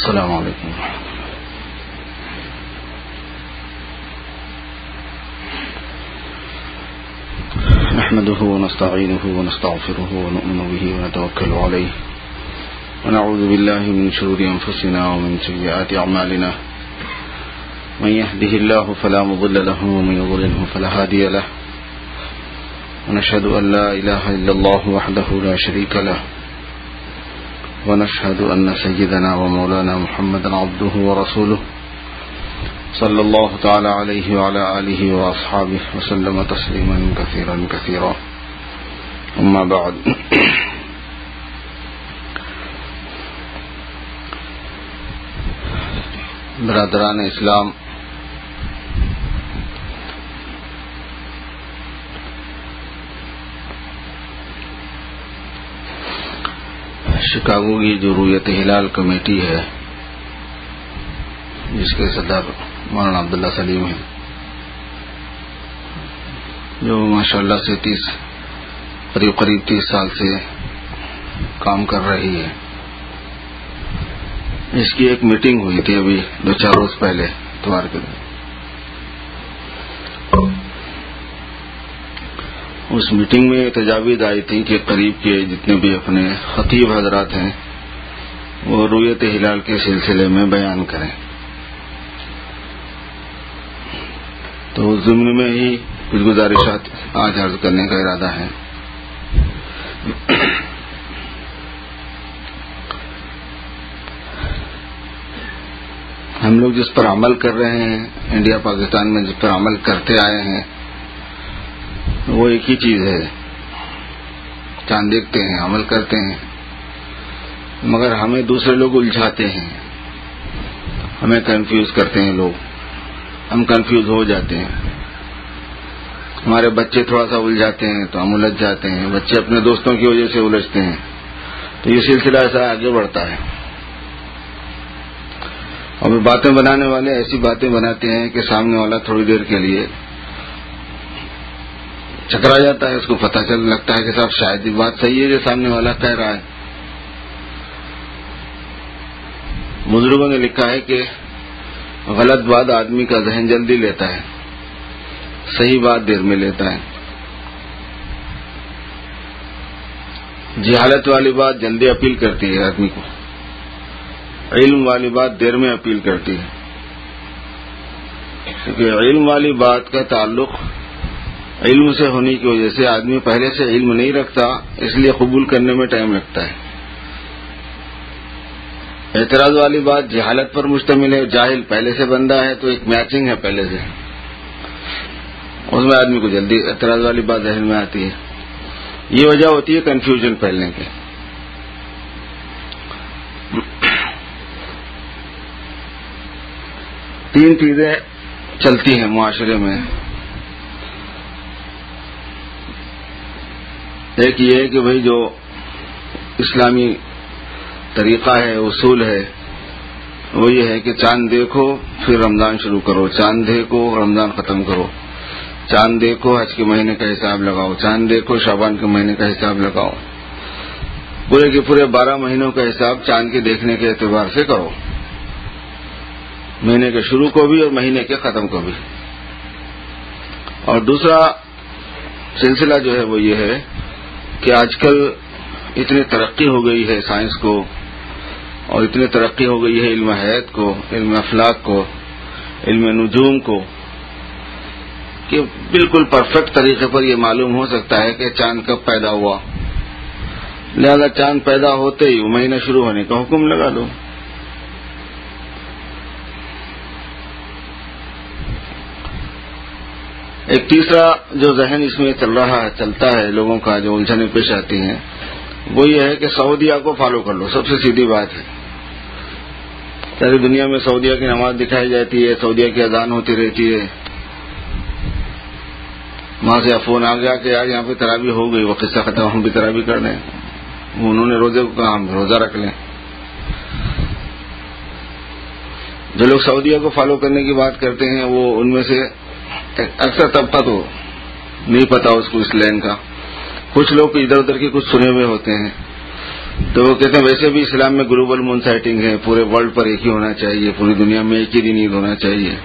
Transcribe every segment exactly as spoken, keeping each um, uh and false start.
السلام علیکم. نحمده ونستعينه ونستغفره ونؤمن به ونتوكل عليه ونعوذ بالله من شرور أنفسنا ومن سيئات أعمالنا. من يهده الله فلا مضل له ومن يضلله فلا هادي له. ونشهد أن لا إله إلا الله وحده لا شريك له. ونشهد أن سيدنا ومولانا محمدا عبده ورسوله صلى الله تعالى عليه وعلى آله وأصحابه وسلم تسليما كثيرا كثيرا. أما بعد، برادران اسلام، شکاگو کی جو رویت ہلال کمیٹی ہے، جس کے صدر مولانا عبداللہ سلیم ہیں، جو ماشاء اللہ سے تیس قریب قریب تیس سال سے کام کر رہی ہے، اس کی ایک میٹنگ ہوئی تھی ابھی دو چار روز پہلے اتوار کے دن. اس میٹنگ میں تجاویز آئی تھی کہ قریب کے جتنے بھی اپنے خطیب حضرات ہیں وہ رویت ہلال کے سلسلے میں بیان کریں. تو اس ضمن میں ہی کچھ گزارشات آج عرض کرنے کا ارادہ ہے. ہم لوگ جس پر عمل کر رہے ہیں، انڈیا پاکستان میں جس پر عمل کرتے آئے ہیں، وہ ایک ہی چیز ہے. چاند دیکھتے ہیں، عمل کرتے ہیں، مگر ہمیں دوسرے لوگ الجھاتے ہیں، ہمیں کنفیوز کرتے ہیں لوگ، ہم کنفیوز ہو جاتے ہیں. ہمارے بچے تھوڑا سا الجھاتے ہیں تو ہم الجھ جاتے ہیں، بچے اپنے دوستوں کی وجہ سے الجھتے ہیں. تو یہ سلسلہ ایسا آگے بڑھتا ہے. اور باتیں بنانے والے ایسی باتیں بناتے ہیں کہ سامنے والا تھوڑی دیر کے لیے چکرا جاتا ہے، اس کو پتہ چل لگتا ہے کہ صاحب شاید یہ بات صحیح ہے جو سامنے والا کہہ رہا ہے. بزرگوں نے لکھا ہے کہ غلط بات آدمی کا ذہن جلدی لیتا ہے، صحیح بات دیر میں لیتا ہے. جہالت والی بات جلدی اپیل کرتی ہے آدمی کو، علم والی بات دیر میں اپیل کرتی ہے. کیونکہ علم والی بات کا تعلق علم سے ہونے کی وجہ سے آدمی پہلے سے علم نہیں رکھتا، اس لیے قبول کرنے میں ٹائم لگتا ہے. اعتراض والی بات جہالت پر مشتمل ہے، جاہل پہلے سے بندہ ہے تو ایک میچنگ ہے پہلے سے، اس میں آدمی کو جلدی اعتراض والی بات ذہن میں آتی ہے. یہ وجہ ہوتی ہے کنفیوژن پھیلنے کی. تین چیزیں چلتی ہیں معاشرے میں. ایک یہ ہے کہ بھئی جو اسلامی طریقہ ہے، اصول ہے، وہ یہ ہے کہ چاند دیکھو پھر رمضان شروع کرو، چاند دیکھو رمضان ختم کرو، چاند دیکھو حج کے مہینے کا حساب لگاؤ، چاند دیکھو شعبان کے مہینے کا حساب لگاؤ. پورے کے پورے بارہ مہینوں کا حساب چاند کے دیکھنے کے اعتبار سے کرو، مہینے کے شروع کو بھی اور مہینے کے ختم کو بھی. اور دوسرا سلسلہ جو ہے وہ یہ ہے کہ آج کل اتنی ترقی ہو گئی ہے سائنس کو، اور اتنی ترقی ہو گئی ہے علم حیات کو، علم افلاک کو، علم نجوم کو، کہ بالکل پرفیکٹ طریقے پر یہ معلوم ہو سکتا ہے کہ چاند کب پیدا ہوا. لہذا چاند پیدا ہوتے ہی وہ مہینہ شروع ہونے کا حکم لگا دو. ایک تیسرا جو ذہن اس میں چل رہا ہے چلتا ہے لوگوں کا، جو الجھنیں پیش آتی ہیں، وہ یہ ہے کہ سعودیہ کو فالو کر لو. سب سے سیدھی بات ہے، ساری دنیا میں سعودیہ کی نماز دکھائی جاتی ہے، سعودیہ کی اذان ہوتی رہتی ہے. وہاں سے فون آ گیا کہ یار یہاں پہ تراویح ہو گئی، وہ قصہ ختم، ہم بھی تراویح کر لیں. انہوں نے روزے کو کہا ہم روزہ رکھ لیں. جو لوگ سعودیہ کو فالو کرنے کی بات کرتے ہیں وہ ان میں سے اکثر طبقہ تو نہیں پتا اس کو اس لائن کا. کچھ لوگ ادھر ادھر کے کچھ سنے ہوئے ہوتے ہیں تو وہ کہتے ہیں ویسے بھی اسلام میں گلوبل مون سائٹنگ ہے، پورے ورلڈ پر ایک ہی ہونا چاہیے، پوری دنیا میں ایک ہی دن عید ہونا چاہیے.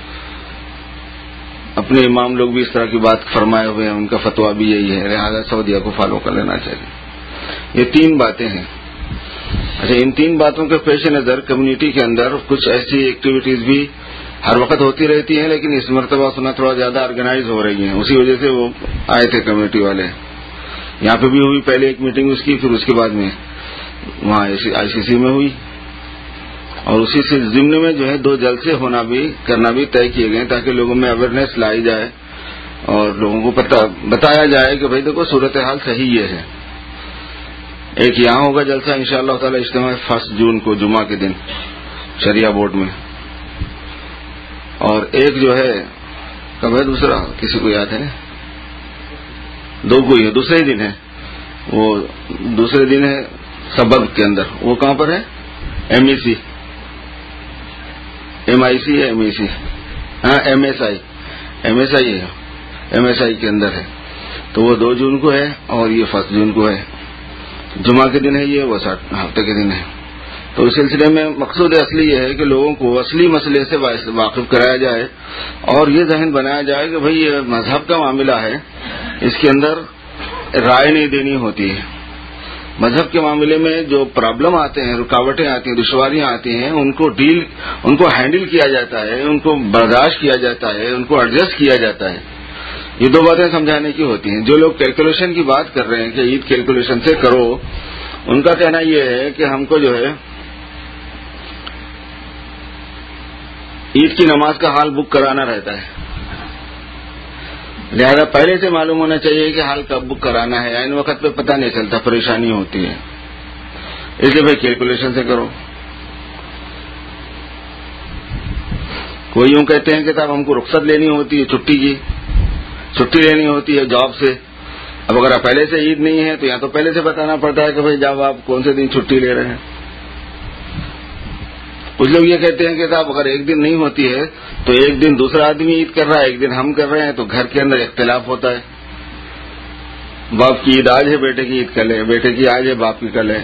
اپنے امام لوگ بھی اس طرح کی بات فرمائے ہوئے ہیں، ان کا فتویٰ بھی یہی ہے، لہٰذا سعودیہ کو فالو کر لینا چاہیے. یہ تین باتیں ہیں. اچھا، ان تین باتوں کے پیش نظر کمیونٹی کے اندر کچھ ایسی ایکٹیویٹیز بھی ہر وقت ہوتی رہتی ہیں، لیکن اس مرتبہ سنا تھوڑا زیادہ آرگنائز ہو رہی ہیں. اسی وجہ سے وہ آئے تھے کمیونٹی والے. یہاں پہ بھی ہوئی پہلے ایک میٹنگ اس کی، پھر اس کے بعد میں وہاں آئی سی سی میں ہوئی، اور اسی سے ضمن میں جو ہے دو جلسے ہونا بھی کرنا بھی طے کیے گئے تاکہ لوگوں میں اویئرنیس لائی جائے اور لوگوں کو پتہ بتایا جائے کہ بھائی دیکھو صورتحال صحیح یہ ہے. ایک یہاں ہوگا جلسہ انشاءاللہ تعالی اجتماع فرسٹ جون کو جمعہ کے دن شریعہ بورڈ میں، اور ایک جو ہے کب ہے دوسرا، کسی کو یاد ہے؟ دو کو ہی ہے، دوسرے دن ہے وہ، دوسرے دن ہے سبب کے اندر. وہ کہاں پر ہے؟ ایم ای سی، ایم آئی سی ہے، ایم ای سی، ہاں M S I, M S I ہے، ایم ایس آئی کے اندر ہے. تو وہ دو جون کو ہے اور یہ فرسٹ جون کو ہے. جمعہ کے دن ہے یہ، وہ ہفتے کے دن ہے. تو اس سلسلے میں مقصود اصلی یہ ہے کہ لوگوں کو اصلی مسئلے سے واقف کرایا جائے اور یہ ذہن بنایا جائے کہ بھئی یہ مذہب کا معاملہ ہے، اس کے اندر رائے نہیں دینی ہوتی ہے. مذہب کے معاملے میں جو پرابلم آتے ہیں، رکاوٹیں آتی ہیں، دشواریاں آتی ہیں، ان کو ڈیل ان کو ہینڈل کیا جاتا ہے، ان کو برداشت کیا جاتا ہے، ان کو ایڈجسٹ کیا جاتا ہے. یہ دو باتیں سمجھانے کی ہوتی ہیں. جو لوگ کیلکولیشن کی بات کر رہے ہیں کہ عید کیلکولیشن سے کرو، ان کا کہنا یہ ہے کہ ہم کو جو ہے عید کی نماز کا حال بک کرانا رہتا ہے، لہذا پہلے سے معلوم ہونا چاہیے کہ حال کب بک کرانا ہے. ان وقت پہ پتہ نہیں چلتا، پریشانی ہوتی ہے، اس لیے بھائی کیلکولیشن سے کرو. کوئی یوں کہتے ہیں کہ صاحب ہم کو رخصت لینی ہوتی ہے، چھٹی کی چھٹی لینی ہوتی ہے جاب سے. اب اگر آپ پہلے سے عید نہیں ہے تو یہاں تو پہلے سے بتانا پڑتا ہے کہ بھائی جب آپ کون سے دن چھٹی لے رہے ہیں. کچھ لوگ یہ کہتے ہیں کہ صاحب اگر ایک دن نہیں ہوتی ہے تو ایک دن دوسرا آدمی عید کر رہا ہے، ایک دن ہم کر رہے ہیں، تو گھر کے اندر اختلاف ہوتا ہے. باپ کی عید آج ہے، بیٹے کی عید کل ہے، بیٹے کی آج ہے، باپ کی کل ہے.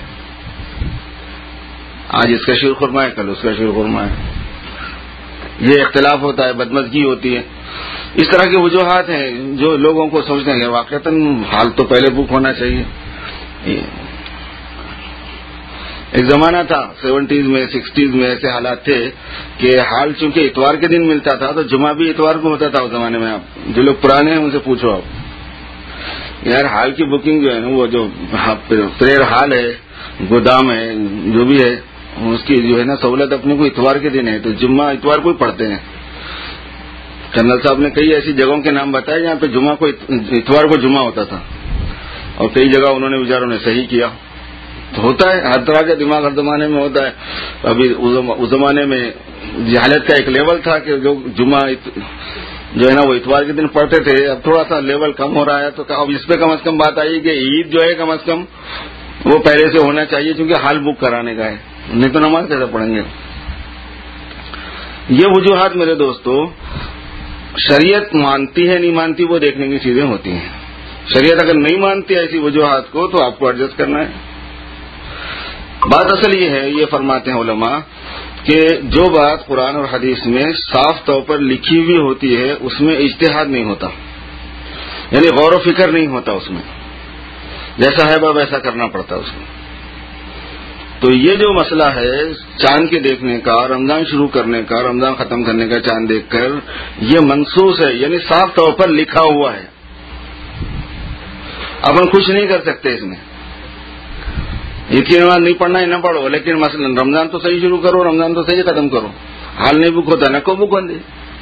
آج اس کا شیر خرما ہے، کل اس کا شیر خرما ہے. یہ اختلاف ہوتا ہے، بدمزگی ہوتی ہے. اس طرح کی وجوہات ہیں جو لوگوں کو سوچنے ہیں واقعتاً حال تو پہلے بک ہونا چاہیے. ایک زمانہ تھا سیونٹیز میں سکسٹیز میں ایسے حالات تھے کہ حال چونکہ اتوار کے دن ملتا تھا تو جمعہ بھی اتوار کو ہوتا تھا اس زمانے میں. آپ جو لوگ پرانے ہیں ان سے پوچھو آپ یار، حال کی بکنگ جو ہے نا، وہ جو پریئر حال ہے، گودام ہے، جو بھی ہے، اس کی جو ہے نا سہولت اپنے کو اتوار کے دن ہے، تو جمعہ اتوار کو ہی پڑھتے ہیں. کرنل صاحب نے کئی ایسی جگہوں کے نام بتائے جہاں پہ جمعہ کو اتوار کو جمعہ ہوتا تھا، اور کئی جگہ انہوں نے بیچاروں نے صحیح کیا. تو ہوتا ہے، ہر طرح کا دماغ ہر زمانے میں ہوتا ہے. ابھی اس زمانے میں جہالت کا ایک لیول تھا کہ جو جمعہ جو ہے نا وہ اتوار کے دن پڑھتے تھے. اب تھوڑا سا لیول کم ہو رہا ہے، تو اب اس پہ کم از کم بات آئی کہ عید جو ہے کم از کم وہ پہلے سے ہونا چاہیے، کیونکہ حال بک کرانے کا ہے، نہیں تو نماز کیسے پڑھیں گے. یہ وجوہات میرے دوستو شریعت مانتی ہے نہیں مانتی وہ دیکھنے کی چیزیں ہوتی ہیں. شریعت اگر نہیں مانتی ایسی وجوہات کو تو آپ کو ایڈجسٹ کرنا ہے. بات اصل یہ ہے، یہ فرماتے ہیں علماء کہ جو بات قرآن اور حدیث میں صاف طور پر لکھی ہوئی ہوتی ہے اس میں اجتہاد نہیں ہوتا، یعنی غور و فکر نہیں ہوتا اس میں، جیسا ہے ویسا کرنا پڑتا اس میں. تو یہ جو مسئلہ ہے چاند کے دیکھنے کا، رمضان شروع کرنے کا، رمضان ختم کرنے کا چاند دیکھ کر، یہ منصوص ہے، یعنی صاف طور پر لکھا ہوا ہے. اب ہم کچھ نہیں کر سکتے اس میں. عید کی نماز نہیں پڑھنا ہے نہ پڑھو، لیکن مثلا رمضان تو صحیح شروع کرو، رمضان تو صحیح ختم کرو. حال نہیں بک ہوتا نہ کو بک ہوندے.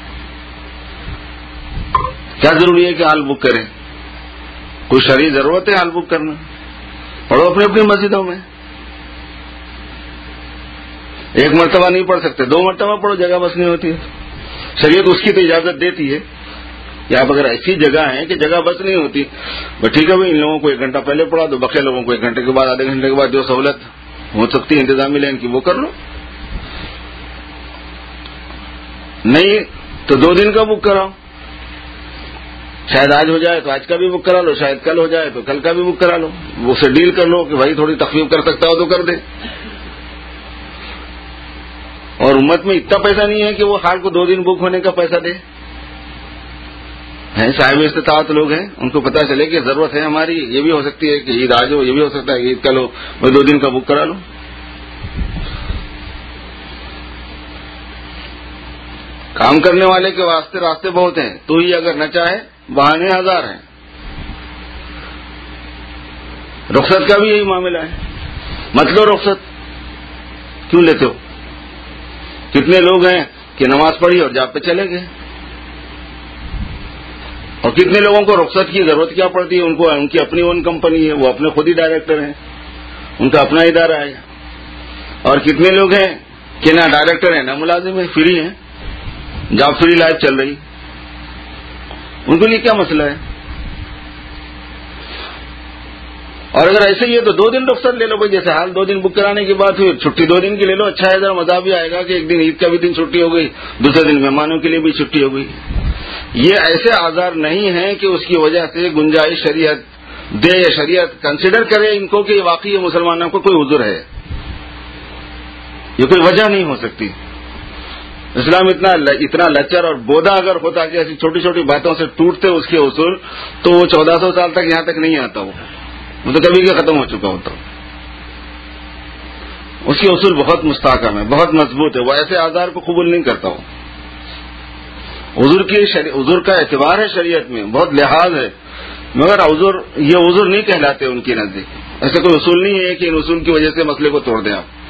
کیا ضروری ہے کہ حال بک کریں؟ کوئی شرعی ضرورت ہے حال بک کرنا؟ پڑھو اپنی اپنی مسجدوں میں. ایک مرتبہ نہیں پڑھ سکتے، دو مرتبہ پڑھو، جگہ بس نہیں ہوتی ہے. شریعت اس کی تو اجازت دیتی ہے کہ آپ اگر ایسی جگہ ہیں کہ جگہ بس نہیں ہوتی، بس ٹھیک ہے بھائی ان لوگوں کو ایک گھنٹہ پہلے پڑھا دو، بقیہ لوگوں کو ایک گھنٹے کے بعد، آدھے گھنٹے کے بعد جو سہولت ہو سکتی ہے انتظامی لائن کی وہ کر لو. نہیں تو دو دن کا بک کراؤ، شاید آج ہو جائے تو آج کا بھی بک کرا لو، شاید کل ہو جائے تو کل کا بھی بک کرا لو. اسے ڈیل کر لو کہ بھائی تھوڑی تخفیف کر سکتا ہو تو کر دے. اور امت میں اتنا پیسہ نہیں ہے کہ وہ حال کو دو دن بک ہونے کا پیسہ دے. ہیں صاحب استطاعت لوگ ہیں, ان کو پتا چلے کہ ضرورت ہے ہماری, یہ بھی ہو سکتی ہے کہ عید آ جاؤ, یہ بھی ہو سکتا ہے کہ عید کا لو میں دو دن کا بک کرا لوں. کام کرنے والے کے واسطے راستے بہت ہیں, تو ہی اگر نہ چاہے بہانے ہزار ہیں. رخصت کا بھی یہی معاملہ ہے, مت لو رخصت, کیوں لیتے ہو؟ کتنے لوگ ہیں کہ نماز پڑھی اور جاب پہ چلے گئے, اور کتنے لوگوں کو رخصت کی ضرورت کیا پڑتی ہے, ان کو ان کی اپنی اون کمپنی ہے, وہ اپنے خود ہی ڈائریکٹر ہیں, ان کا اپنا ادارہ ہے. اور کتنے لوگ ہیں کہ نہ ڈائریکٹر ہیں نہ ملازم ہیں, فری ہیں, جاب فری لائف چل رہی, ان کے لیے کیا مسئلہ ہے؟ اور اگر ایسے ہی ہے تو دو دن رخصت لے لو بھائی, جیسے حال دو دن بک کرانے کے بعد پھر چھٹی دو دن کی لے لو. اچھا ہے, ذرا مزہ بھی آئے گا کہ ایک دن عید کا بھی دن چھٹی ہو گئی, دوسرے دن مہمانوں کے لیے بھی چھٹی ہو گئی. یہ ایسے آزار نہیں ہیں کہ اس کی وجہ سے گنجائش شریعت دے یا شریعت کنسیڈر کرے ان کو کہ واقعی مسلمانوں کو کوئی عذر ہے. یہ کوئی وجہ نہیں ہو سکتی. اسلام اتنا اتنا لچر اور بودا اگر ہوتا کہ ایسی چھوٹی چھوٹی باتوں سے ٹوٹتے اس کے اصول, تو وہ چودہ سو سال تک یہاں تک نہیں آتا, وہ وہ تو کبھی کے ختم ہو چکا ہوتا. اس کے اصول بہت مستحکم ہے, بہت مضبوط ہے, وہ ایسے آزار کو قبول نہیں کرتا. ہو عذر کی عذر کا اعتبار ہے شریعت میں, بہت لحاظ ہے, مگر عذر یہ عذر نہیں کہلاتے ان کے نزدیک. ایسے کوئی اصول نہیں ہے کہ ان اصول کی وجہ سے مسئلے کو توڑ دیں آپ.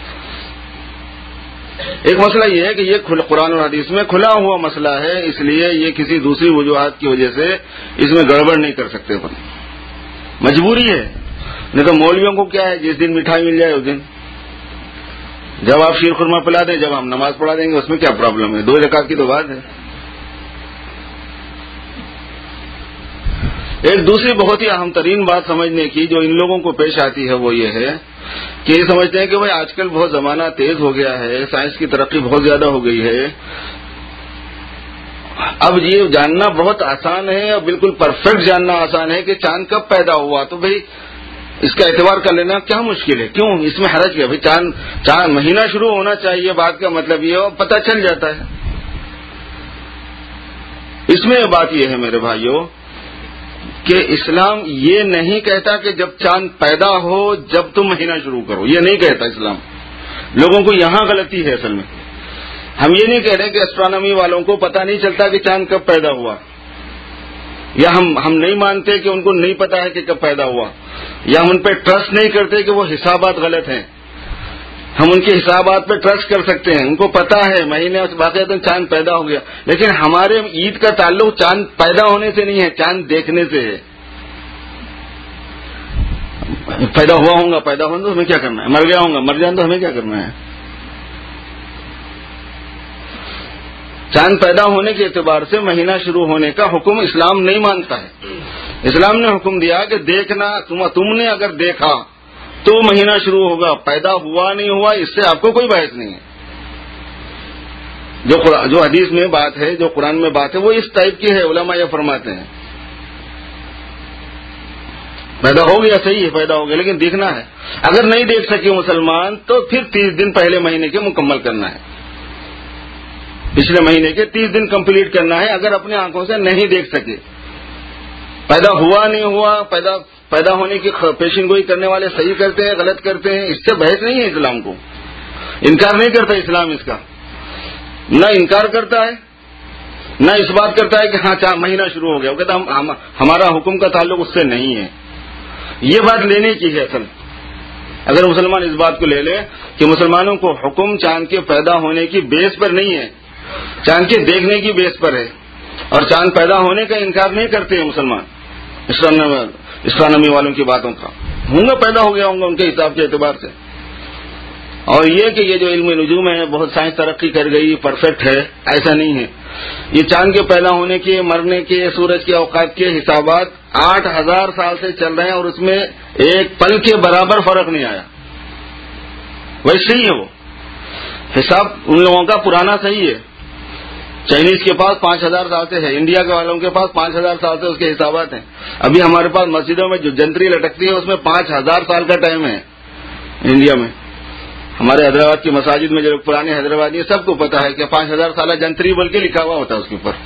ایک مسئلہ یہ ہے کہ یہ قرآن اور حدیث میں کھلا ہوا مسئلہ ہے, اس لیے یہ کسی دوسری وجوہات کی وجہ سے اس میں گڑبڑ نہیں کر سکتے. اپن مجبوری ہے, نہیں تو مولویوں کو کیا ہے, جس دن مٹھائی مل جائے اس دن, جب آپ شیر خورما پلا دیں, جب ہم نماز پڑھا دیں گے, اس میں کیا پرابلم ہے؟ دو رکعت کی تو بات ہے. ایک دوسری بہت ہی اہم ترین بات سمجھنے کی جو ان لوگوں کو پیش آتی ہے وہ یہ ہے کہ یہ سمجھتے ہیں کہ بھائی آج کل بہت زمانہ تیز ہو گیا ہے, سائنس کی ترقی بہت زیادہ ہو گئی ہے, اب یہ جاننا بہت آسان ہے اور بالکل پرفیکٹ جاننا آسان ہے کہ چاند کب پیدا ہوا. تو بھائی اس کا اعتبار کر لینا کیا مشکل ہے, کیوں اس میں حرج کیا؟ بھائی چاند چاند مہینہ شروع ہونا چاہیے, بات کا مطلب یہ ہو پتہ چل جاتا ہے. اس میں بات یہ ہے میرے بھائیوں کہ اسلام یہ نہیں کہتا کہ جب چاند پیدا ہو جب تم مہینہ شروع کرو, یہ نہیں کہتا اسلام. لوگوں کو یہاں غلطی ہے اصل میں. ہم یہ نہیں کہہ رہے کہ ایسٹرانومی والوں کو پتہ نہیں چلتا کہ چاند کب پیدا ہوا, یا ہم ہم نہیں مانتے کہ ان کو نہیں پتا ہے کہ کب پیدا ہوا, یا ہم ان پہ ٹرسٹ نہیں کرتے کہ وہ حسابات غلط ہیں. ہم ان کے حسابات پہ ٹرسٹ کر سکتے ہیں, ان کو پتا ہے مہینے باقاعدہ چاند پیدا ہو گیا. لیکن ہمارے عید کا تعلق چاند پیدا ہونے سے نہیں ہے, چاند دیکھنے سے ہے. پیدا ہوا ہوں گا, پیدا ہوں تو ہمیں کیا کرنا ہے, مر گیا ہوں گا, مر جاؤں تو ہمیں کیا کرنا ہے. چاند پیدا ہونے کے اعتبار سے مہینہ شروع ہونے کا حکم اسلام نہیں مانتا ہے. اسلام نے حکم دیا کہ دیکھنا, تم تم نے اگر دیکھا تو مہینہ شروع ہوگا, پیدا ہوا نہیں ہوا اس سے آپ کو کوئی بحث نہیں ہے. جو جو حدیث میں بات ہے, جو قرآن میں بات ہے, وہ اس ٹائپ کی ہے. علماء یہ فرماتے ہیں پیدا ہو گیا, صحیح ہے پیدا ہو گیا, لیکن دیکھنا ہے. اگر نہیں دیکھ سکے مسلمان تو پھر تیس دن پہلے مہینے کے مکمل کرنا ہے, پچھلے مہینے کے تیس دن کمپلیٹ کرنا ہے. اگر اپنے آنکھوں سے نہیں دیکھ سکے, پیدا ہوا نہیں ہوا, پیدا پیدا ہونے کی پیشن گوئی کرنے والے صحیح کرتے ہیں غلط کرتے ہیں, اس سے بحث نہیں ہے. اسلام کو انکار نہیں کرتا اسلام, اس کا نہ انکار کرتا ہے نہ اس بات کرتا ہے کہ ہاں چار مہینہ شروع ہو گیا. وہ کہتا ہم ہمارا حکم کا تعلق اس سے نہیں ہے. یہ بات لینے کی ہے اصل. اگر مسلمان اس بات کو لے لے کہ مسلمانوں کو حکم چاند کے پیدا ہونے کی بیس پر نہیں ہے, چاند کے دیکھنے کی بیس پر ہے, اور چاند پیدا ہونے کا انکار نہیں کرتے ہیں مسلمان اسٹرانومی والوں کی باتوں کا. ہوں گا پیدا ہو گیا ہوں گا ان کے حساب کے اعتبار سے. اور یہ کہ یہ جو علم نجوم ہے بہت سائنس ترقی کر گئی, پرفیکٹ ہے, ایسا نہیں ہے. یہ چاند کے پیدا ہونے کے, مرنے کے, سورج کے اوقات کے حسابات آٹھ ہزار سال سے چل رہے ہیں, اور اس میں ایک پل کے برابر فرق نہیں آیا. ویسے ہی ہے وہ حساب, ان لوگوں کا پرانا صحیح ہے, چائنیز کے پاس پانچ ہزار سال سے ہے، انڈیا کے والوں کے پاس پانچ ہزار سال سے اس کے حسابات ہیں. ابھی ہمارے پاس مسجدوں میں جو جنتری لٹکتی ہے اس میں پانچ ہزار سال کا ٹائم ہے انڈیا میں. ہمارے حیدرآباد کی مساجد میں جو لوگ پرانے حیدرآبادی ہیں سب کو پتا ہے کہ پانچ ہزار سالہ جنتری بول کے لکھا ہوا ہوتا ہے اس کے اوپر.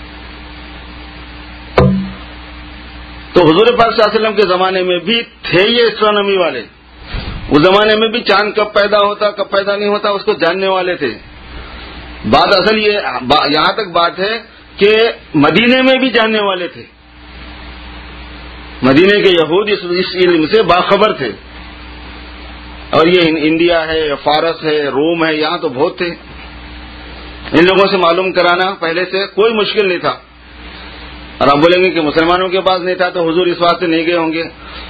تو حضور پاک صلی اللہ علیہ وسلم کے زمانے میں بھی تھے یہ ایسٹرونومی والے. اس زمانے میں بھی چاند کب پیدا ہوتا کب پیدا نہیں ہوتا اس کو جاننے والے تھے. بات اصل یہ یہاں تک بات ہے کہ مدینے میں بھی جاننے والے تھے. مدینے کے یہود اس علم سے باخبر تھے. اور یہ انڈیا ہے، فارس ہے، روم ہے، یہاں تو بہت تھے. ان لوگوں سے معلوم کرانا پہلے سے کوئی مشکل نہیں تھا. اور آپ بولیں گے کہ مسلمانوں کے پاس نہیں تھا تو حضور اس واسطے نہیں گئے ہوں گے.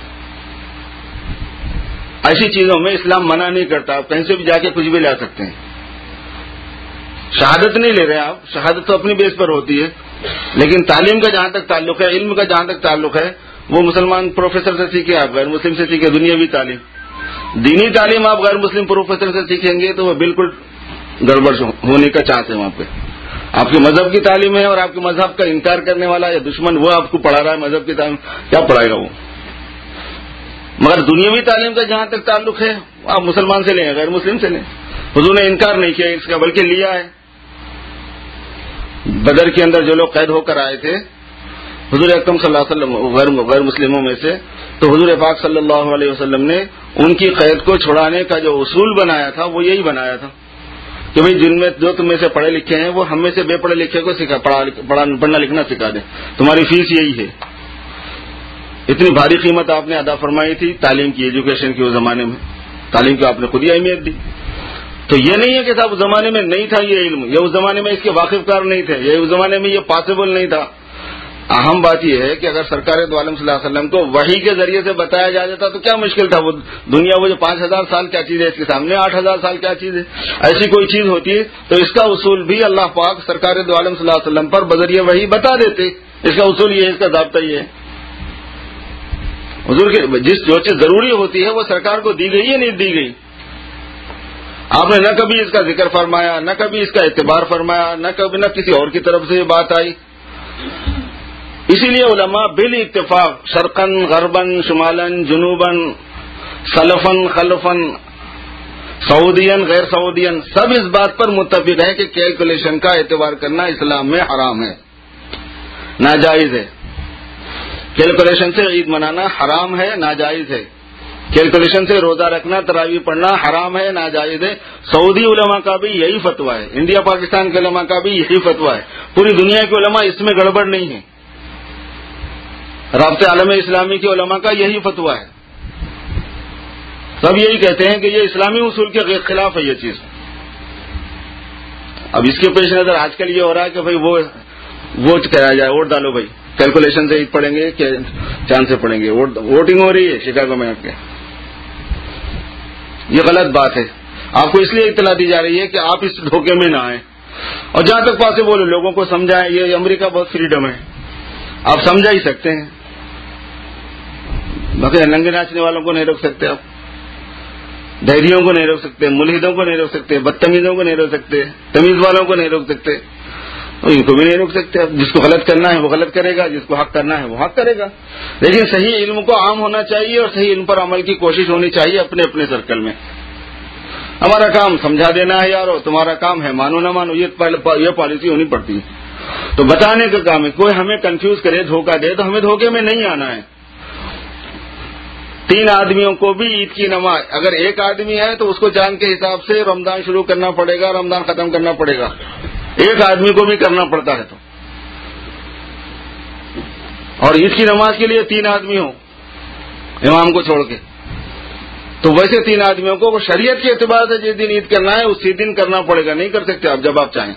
ایسی چیزوں میں اسلام منع نہیں کرتا. آپ کہیں سے بھی جا کے کچھ بھی لا سکتے ہیں. شہادت نہیں لے رہے آپ، شہادت تو اپنی بیس پر ہوتی ہے، لیکن تعلیم کا جہاں تک تعلق ہے، علم کا جہاں تک تعلق ہے، وہ مسلمان پروفیسر سے سیکھے، آپ غیر مسلم سے سیکھے. دنیاوی تعلیم، دینی تعلیم آپ غیر مسلم پروفیسر سے سیکھیں گے تو وہ بالکل گڑبڑ ہونے کا چانس ہے. وہاں پہ آپ کے مذہب کی تعلیم ہے اور آپ کے مذہب کا انکار کرنے والا یا دشمن وہ آپ کو پڑھا رہا ہے مذہب کی تعلیم، کیا پڑھائے گا وہ. مگر دنیاوی تعلیم کا جہاں تک تعلق ہے آپ مسلمان سے لیں، غیر مسلم سے لیں. حضور نے انکار نہیں کیا اس کا، بلکہ لیا ہے. بدر کے اندر جو لوگ قید ہو کر آئے تھے حضور اکرم صلی اللہ علیہ وسلم غیر غیر مسلموں میں سے، تو حضور پاک صلی اللہ علیہ وسلم نے ان کی قید کو چھڑانے کا جو اصول بنایا تھا وہ یہی بنایا تھا کہ بھئی جن میں جو تم میں سے پڑھے لکھے ہیں وہ ہم میں سے بے پڑھے لکھے کو سکھا پڑھنا لکھنا سکھا دیں، تمہاری فیس یہی ہے. اتنی بھاری قیمت آپ نے ادا فرمائی تھی تعلیم کی، ایجوکیشن کی. اس زمانے میں تعلیم کی آپ نے خود ہی اہمیت دی. تو یہ نہیں ہے کہ صاحب اس زمانے میں نہیں تھا یہ علم، یہ اس زمانے میں اس کے واقف کار نہیں تھے، یہ اس زمانے میں یہ پاسبل نہیں تھا. اہم بات یہ ہے کہ اگر سرکار دو عالم صلی اللہ علیہ وسلم کو وحی کے ذریعے سے بتایا جا جاتا تو کیا مشکل تھا. وہ دنیا وہ جو پانچ ہزار سال کیا چیز ہے، اس کے سامنے آٹھ ہزار سال کیا چیز ہے. ایسی کوئی چیز ہوتی ہے تو اس کا اصول بھی اللہ پاک سرکار دو عالم صلی اللہ علیہ وسلم پر بذریعہ وحی بتا دیتے. اس کا اصول یہ ہے، اس کا ضابطہ یہ ہے. حضور کے جس جو چیز ضروری ہوتی ہے وہ سرکار کو دی گئی یا نہیں دی گئی. آپ نے نہ کبھی اس کا ذکر فرمایا، نہ کبھی اس کا اعتبار فرمایا، نہ کبھی نہ کسی اور کی طرف سے یہ بات آئی. اسی لیے علماء بال اتفاق شرقن غربن شمالن جنوبن سلفن خلفن سعودین غیر سعودین سب اس بات پر متفق ہیں کہ کیلکولیشن کا اعتبار کرنا اسلام میں حرام ہے، ناجائز ہے. کیلکولیشن سے عید منانا حرام ہے، ناجائز ہے. کیلکولیشن سے روزہ رکھنا، تراویح پڑھنا حرام ہے، ناجائز ہے. سعودی علماء کا بھی یہی فتویٰ ہے، انڈیا پاکستان کے علماء کا بھی یہی فتویٰ ہے. پوری دنیا کے علماء اس میں گڑبڑ نہیں ہے. رابطہ عالم اسلامی کے علماء کا یہی فتویٰ ہے. سب یہی کہتے ہیں کہ یہ اسلامی اصول کے خلاف ہے یہ چیز. اب اس کے پیش نظر آج کل یہ ہو رہا ہے کہ بھائی وہ ووٹ کرایا جائے، ووٹ ڈالو بھائی، کیلکولیشن سے عید پڑھیں گے کہ چاند سے پڑھیں گے. ووٹنگ ہو رہی ہے شکاگو میں آپ کے. یہ غلط بات ہے. آپ کو اس لیے اطلاع دی جا رہی ہے کہ آپ اس دھوکے میں نہ آئیں. اور جہاں تک پاسبل لوگوں کو سمجھائیں. یہ امریکہ بہت فریڈم ہے، آپ سمجھا ہی سکتے ہیں. باقی ننگے ناچنے والوں کو نہیں روک سکتے، آپ دہریوں کو نہیں روک سکتے، ملحدوں کو نہیں روک سکتے، بدتمیزوں کو نہیں روک سکتے، تمیز والوں کو نہیں روک سکتے، ان کو بھی نہیں روک سکتے. جس کو غلط کرنا ہے وہ غلط کرے گا، جس کو حق کرنا ہے وہ حق کرے گا. لیکن صحیح علم کو عام ہونا چاہیے اور صحیح علم پر عمل کی کوشش ہونی چاہیے اپنے اپنے سرکل میں. ہمارا کام سمجھا دینا ہے یارو، تمہارا کام ہے مانو نہ مانو، یہ پالیسی ہونی پڑتی ہے. تو بتانے کا کام ہے. کوئی ہمیں کنفیوز کرے، دھوکہ دے تو ہمیں دھوکے میں نہیں آنا ہے. تین آدمیوں کو بھی عید کی نماز، اگر ایک آدمی ہے تو اس کو چاند کے حساب سے رمضان شروع کرنا پڑے گا، رمضان ختم کرنا پڑے گا. ایک آدمی کو بھی کرنا پڑتا ہے تو. اور عید کی نماز کے لیے تین آدمی ہوں امام کو چھوڑ کے، تو ویسے تین آدمیوں کو شریعت کے اعتبار سے جس دن عید کرنا ہے اسی دن کرنا پڑے گا. نہیں کر سکتے آپ جب آپ چاہیں.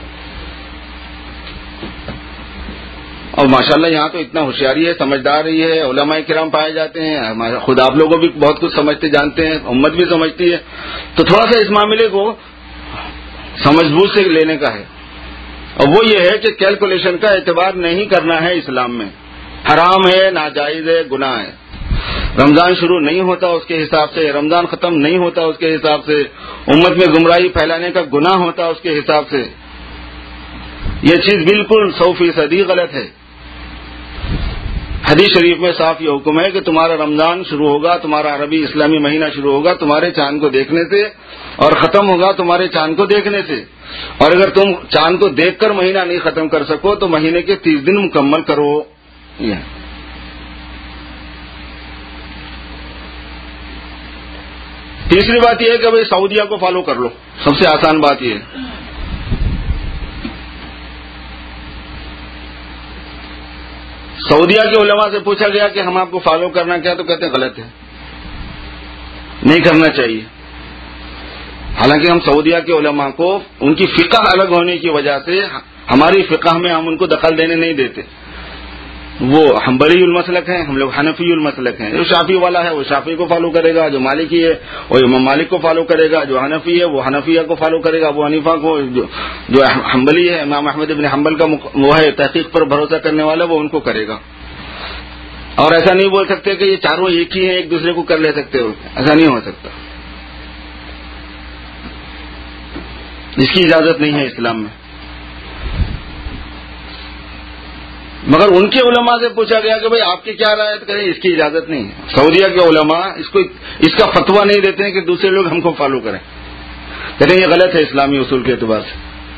اور ماشاءاللہ یہاں تو اتنا ہوشیاری ہے، سمجھداری ہے، علماء کرام پائے جاتے ہیں. خود آپ لوگوں بھی بہت کچھ سمجھتے جانتے ہیں، امت بھی سمجھتی ہے. تو تھوڑا سا اس معاملے کو سمجھ بوجھ سے لینے کا ہے. اور وہ یہ ہے کہ کیلکولیشن کا اعتبار نہیں کرنا ہے اسلام میں. حرام ہے، ناجائز ہے، گناہ ہے. رمضان شروع نہیں ہوتا اس کے حساب سے، رمضان ختم نہیں ہوتا اس کے حساب سے، امت میں گمراہی پھیلانے کا گناہ ہوتا اس کے حساب سے. یہ چیز بالکل سو فیصدی غلط ہے. حدیث شریف میں صاف یہ حکم ہے کہ تمہارا رمضان شروع ہوگا، تمہارا عربی اسلامی مہینہ شروع ہوگا تمہارے چاند کو دیکھنے سے، اور ختم ہوگا تمہارے چاند کو دیکھنے سے. اور اگر تم چاند کو دیکھ کر مہینہ نہیں ختم کر سکو تو مہینے کے تیس دن مکمل کرو. یہ تیسری بات یہ ہے کہ بھائی سعودیہ کو فالو کر لو. سب سے آسان بات یہ ہے. سعودیہ کے علماء سے پوچھا گیا کہ ہم آپ کو فالو کرنا کیا، تو کہتے ہیں غلط ہے، نہیں کرنا چاہیے. حالانکہ ہم سعودیہ کے علماء کو ان کی فقہ الگ ہونے کی وجہ سے ہماری فقہ میں ہم ان کو دخل دینے نہیں دیتے. وہ حنبلی المسلک ہیں، ہم لوگ حنفی المسلک ہیں. جو شافعی والا ہے وہ شافعی کو فالو کرے گا، جو مالکی ہے وہ امام مالک کو فالو کرے گا، جو حنفی ہے وہ حنفیہ کو فالو کرے گا، ابو حنیفہ کو، جو حنبلی ہے امام احمد ابن حنبل کا وہ ہے تحقیق پر بھروسہ کرنے والا، وہ ان کو کرے گا. اور ایسا نہیں بول سکتے کہ یہ چاروں ایک ہی ہیں ایک دوسرے کو کر لے سکتے ہو، ایسا نہیں ہو سکتا. اس کی اجازت نہیں ہے اسلام میں. مگر ان کے علماء سے پوچھا گیا کہ بھئی آپ کی کیا رائے ہے، کہیں اس کی اجازت نہیں ہے. سعودیہ کے علماء اس کو اس کا فتویٰ نہیں دیتے ہیں کہ دوسرے لوگ ہم کو فالو کریں. کہتے ہیں یہ غلط ہے اسلامی اصول کے اعتبار سے.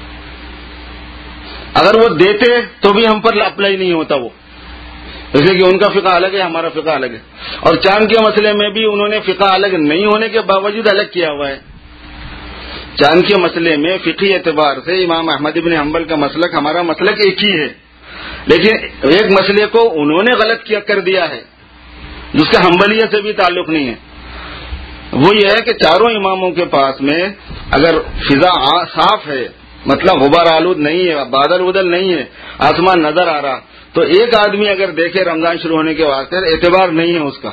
اگر وہ دیتے تو بھی ہم پر اپلائی نہیں ہوتا وہ، اس لیے کہ ان کا فقہ الگ ہے ہمارا فقہ الگ ہے. اور چاند کے مسئلے میں بھی انہوں نے فقہ الگ نہیں ہونے کے باوجود الگ کیا ہوا ہے. چاند کے مسئلے میں فقہی اعتبار سے امام احمد بن حنبل کا مسلک ہمارا مسلک ایک ہی ہے، لیکن ایک مسئلے کو انہوں نے غلط کیا کر دیا ہے جس کا حنبلیت سے بھی تعلق نہیں ہے. وہ یہ ہے کہ چاروں اماموں کے پاس میں اگر فضا صاف ہے، مطلب غبار آلود نہیں ہے، بادل ودل نہیں ہے، آسمان نظر آ رہا، تو ایک آدمی اگر دیکھے رمضان شروع ہونے کے واسطے اعتبار نہیں ہے اس کا.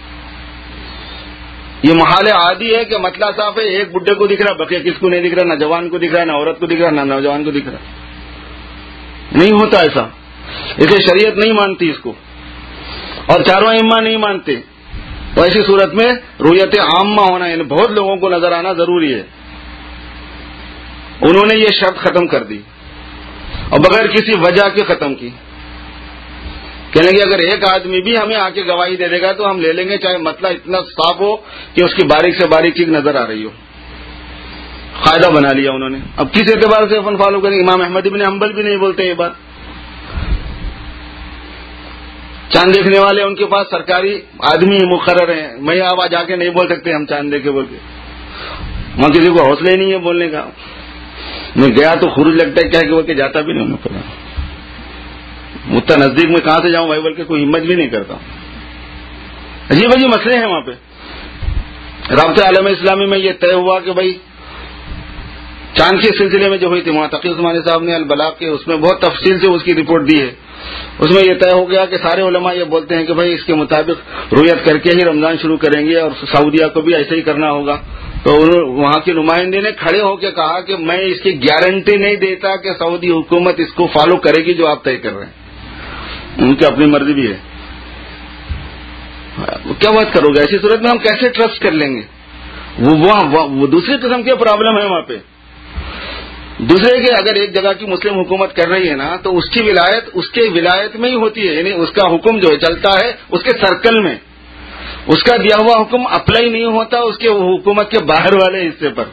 یہ محال عادی ہے کہ مطلع صاف ہے، ایک بڈھے کو دکھ رہا، بقیہ کس کو نہیں دکھ رہا، نہ جوان کو دکھ رہا، نہ عورت کو دکھ رہا، نہ نوجوان کو دکھ رہا. نہیں ہوتا ایسا، اسے شریعت نہیں مانتی اس کو، اور چاروں ائمہ نہیں مانتے. تو ایسی صورت میں رؤیت عامہ ہونا، یعنی بہت لوگوں کو نظر آنا ضروری ہے. انہوں نے یہ شرط ختم کر دی اور بغیر کسی وجہ کے ختم کی. کہنے کہ اگر ایک آدمی بھی ہمیں آ کے گواہی دے دے گا تو ہم لے لیں گے، چاہے مطلب اتنا صاف ہو کہ اس کی باریک سے باریک چیز نظر آ رہی ہو. قاعدہ بنا لیا انہوں نے. اب کس اعتبار سے اپن فالو کریں؟ امام احمد بن حنبل بھی نہیں بولتے یہ بات. چاند دیکھنے والے ان کے پاس سرکاری آدمی مقرر ہیں. میں اب آ جا کے نہیں بول سکتے ہم چاند دیکھے بول کے، وہاں کسی کو حوصلہ ہی نہیں ہے بولنے کا. میں گیا تو خروج لگتا ہے کیا کہ بول کے جاتا بھی نہیں. پتا اتنا نزدیک میں کہاں سے جاؤں بھائی بول کے کوئی ہمت بھی نہیں کرتا. عجیب عجیب مسئلے ہیں وہاں پہ. رابطہ عالم اسلامی میں یہ طے ہوا کہ بھائی چاند کے سلسلے میں جو ہوئی تھی وہاں تقی عثمانی صاحب نے البلاغ کے اس میں بہت تفصیل سے اس کی رپورٹ دی ہے. اس میں یہ طے ہو گیا کہ سارے علماء یہ بولتے ہیں کہ بھائی اس کے مطابق رؤیت کر کے ہی رمضان شروع کریں گے، اور سعودیہ کو بھی ایسے ہی کرنا ہوگا. تو وہاں کے نمائندے نے کھڑے ہو کے کہا کہ میں اس کی گارنٹی نہیں دیتا کہ سعودی حکومت اس کو فالو کرے گی جو آپ طے کر رہے ہیں. ان کی اپنی مرضی بھی ہے. کیا بات کرو گے؟ ایسی صورت میں ہم کیسے ٹرسٹ کر لیں گے؟ وہ وہ دوسری قسم کی پرابلم ہے وہاں پہ. دوسرے کہ اگر ایک جگہ کی مسلم حکومت کر رہی ہے نا تو اس کی ولایت اس کے ولایت میں ہی ہوتی ہے، یعنی اس کا حکم جو ہے چلتا ہے اس کے سرکل میں. اس کا دیا ہوا حکم اپلائی نہیں ہوتا اس کے حکومت کے باہر والے حصے پر.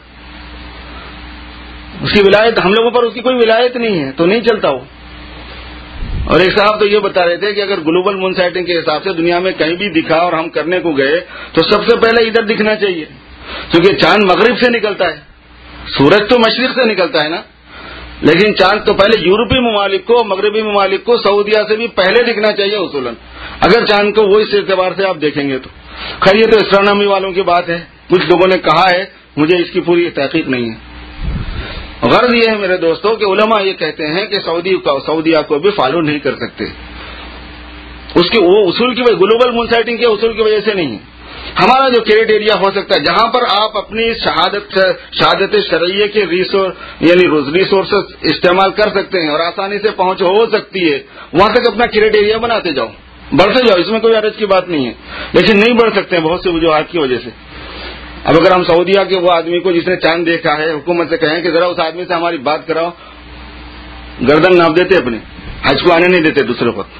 اس کی ولایت ہم لوگوں پر اس کی کوئی ولایت نہیں ہے تو نہیں چلتا وہ. اور ایک صاحب تو یہ بتا رہے تھے کہ اگر گلوبل مون سائٹنگ کے حساب سے دنیا میں کہیں بھی دکھا اور ہم کرنے کو گئے تو سب سے پہلے ادھر دکھنا چاہیے، کیونکہ چاند مغرب سے نکلتا ہے، سورج تو مشرق سے نکلتا ہے نا. لیکن چاند تو پہلے یورپی ممالک کو، مغربی ممالک کو، سعودیہ سے بھی پہلے دکھنا چاہیے اصولاً، اگر چاند کو وہ اس اعتبار سے آپ دیکھیں گے تو. خیر یہ تو اسٹرانومی والوں کی بات ہے، کچھ لوگوں نے کہا ہے، مجھے اس کی پوری تحقیق نہیں ہے. غرض یہ ہے میرے دوستوں کہ علماء یہ کہتے ہیں کہ سعودی سعودیہ کو بھی فالو نہیں کر سکتے. اس کے وہ اصول کی وجہ، گلوبل مون سائٹنگ کے اصول کی وجہ سے نہیں. ہمارا جو کریٹیریا ہو سکتا ہے جہاں پر آپ اپنی شہادت شہادت شرعیہ کے ریسورس یعنی ریسورسز استعمال کر سکتے ہیں اور آسانی سے پہنچ ہو سکتی ہے، وہاں تک اپنا کریٹیریا بناتے جاؤ، بڑھتے جاؤ، اس میں کوئی حرج کی بات نہیں ہے. لیکن نہیں بڑھ سکتے ہیں بہت سی وجوہات کی وجہ سے. اب اگر ہم سعودیہ کے وہ آدمی کو جس نے چاند دیکھا ہے حکومت سے کہیں کہ ذرا اس آدمی سے ہماری بات کراؤ، گردن ناپ دیتے اپنے، حج کو آنے نہیں دیتے دوسرے کو.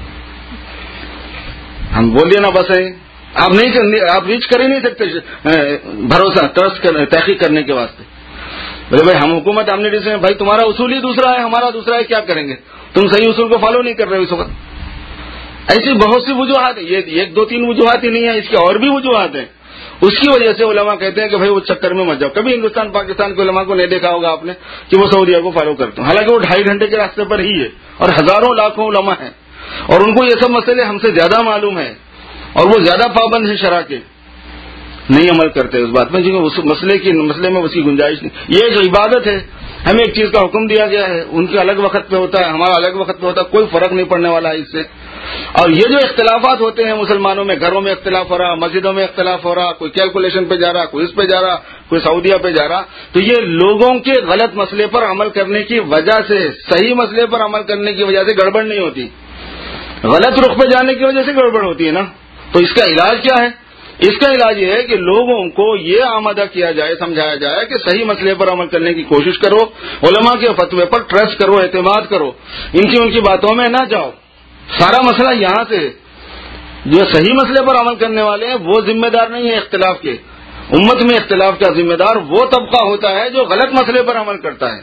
ہم بول دیا نا بس ہے، آپ نہیں آپ ریچ کر ہی نہیں سکتے بھروسہ ٹرسٹ تحقیق کرنے کے واسطے. بولے بھائی ہم حکومت ہم نے ڈیسیژن، بھائی تمہارا اصول ہی دوسرا ہے ہمارا دوسرا ہے، کیا کریں گے؟ تم صحیح اصول کو فالو نہیں کر رہے اس وقت. ایسی بہت سی وجوہات ہیں، یہ ایک دو تین وجوہات ہی نہیں ہیں، اس کی اور بھی وجوہات ہیں. اس کی وجہ سے علماء کہتے ہیں کہ بھائی وہ چکر میں مت جاؤ. کبھی ہندوستان پاکستان کے علماء کو نہیں دیکھا ہوگا آپ نے کہ وہ سعودیہ کو فالو کرتے ہیں، حالانکہ وہ ڈھائی گھنٹے کے راستے پر ہی ہے اور ہزاروں لاکھوں علماء ہیں اور ان کو یہ سب مسئلے ہم سے زیادہ معلوم ہیں اور وہ زیادہ پابند ہیں شرع کے، نہیں عمل کرتے اس بات میں، کیونکہ اس مسئلے کی مسئلے میں اس کی گنجائش نہیں. یہ جو عبادت ہے، ہمیں ایک چیز کا حکم دیا گیا ہے، ان کے الگ وقت پہ ہوتا ہے، ہمارا الگ وقت پہ ہوتا ہے، کوئی فرق نہیں پڑنے والا ہے اس سے. اور یہ جو اختلافات ہوتے ہیں مسلمانوں میں، گھروں میں اختلاف ہو رہا، مسجدوں میں اختلاف ہو رہا، کوئی کیلکولیشن پہ جا رہا، کوئی اس پہ جا رہا، کوئی سعودیہ پہ جا رہا، تو یہ لوگوں کے غلط مسئلے پر عمل کرنے کی وجہ سے، صحیح مسئلے پر عمل کرنے کی وجہ سے گڑبڑ نہیں ہوتی، غلط رخ پہ جانے کی وجہ سے گڑبڑ ہوتی ہے نا. تو اس کا علاج کیا ہے؟ اس کا علاج یہ ہے کہ لوگوں کو یہ آمادہ کیا جائے، سمجھایا جائے کہ صحیح مسئلے پر عمل کرنے کی کوشش کرو، علماء کے فتوے پر ٹرسٹ کرو، اعتماد کرو، ان کی ان کی باتوں میں نہ جاؤ. سارا مسئلہ یہاں سے، جو صحیح مسئلے پر عمل کرنے والے ہیں وہ ذمہ دار نہیں ہے اختلاف کے. امت میں اختلاف کا ذمہ دار وہ طبقہ ہوتا ہے جو غلط مسئلے پر عمل کرتا ہے.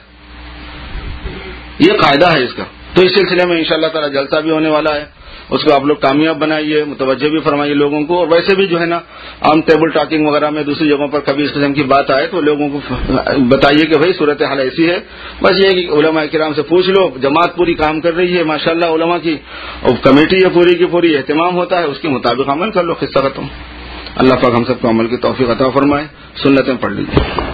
یہ قاعدہ ہے اس کا. تو اس سلسلے میں انشاءاللہ تعالی جلسہ بھی ہونے والا ہے، اس کو آپ لوگ کامیاب بنائیے، متوجہ بھی فرمائیے لوگوں کو. اور ویسے بھی جو ہے نا عام ٹیبل ٹاکنگ وغیرہ میں دوسری جگہوں پر کبھی اس قسم کی بات آئے تو لوگوں کو بتائیے کہ بھائی صورتحال ایسی ہے. بس یہ ہے کہ علماء کرام سے پوچھ لو، جماعت پوری کام کر رہی ہے ماشاءاللہ علماء کی، اور کمیٹی ہے پوری کی پوری، اہتمام ہوتا ہے، اس کے مطابق عمل کر لو، قصہ ختم. اللہ پاک ہم سب کو عمل کی توفیق عطا فرمائے. سنتیں پڑھ لیجیے.